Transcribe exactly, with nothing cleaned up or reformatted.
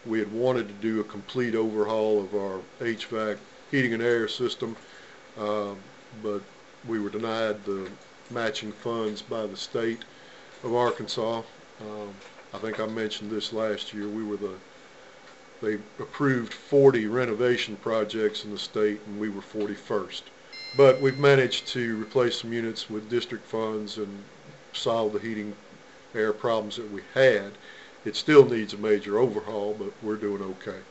We had wanted to do a complete overhaul of our H V A C heating and air system, uh, but we were denied the matching funds by the state of Arkansas. Um, I think I mentioned this last year. We were the They approved forty renovation projects in the state, and we were forty-first. But we've managed to replace some units with district funds and solve the heating air problems that we had. It still needs a major overhaul, but we're doing okay.